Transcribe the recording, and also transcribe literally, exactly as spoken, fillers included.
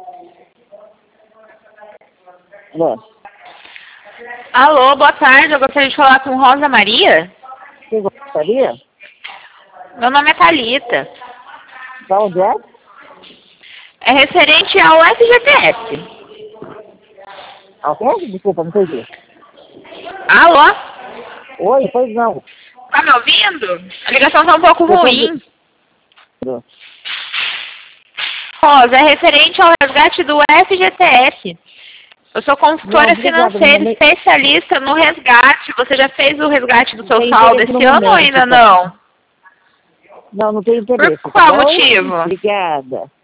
Alô? Alô, boa tarde. Eu gostaria de falar com Rosa Maria. Você gostaria? Meu nome é Thalita. Da onde é? É referente ao F G T S. Ao quê? Desculpa, não entendi. Alô? Oi, pois não. Tá me ouvindo? A ligação tá um pouco ruim. Rosa, é referente ao resgate do F G T S. Eu sou consultora Não, obrigado, financeira não, especialista no resgate. Você já fez o resgate do seu tem saldo interesse no esse ano ou momento, ainda tá? não? Não, não tem Por interesse, tá qual bom? motivo? Obrigada.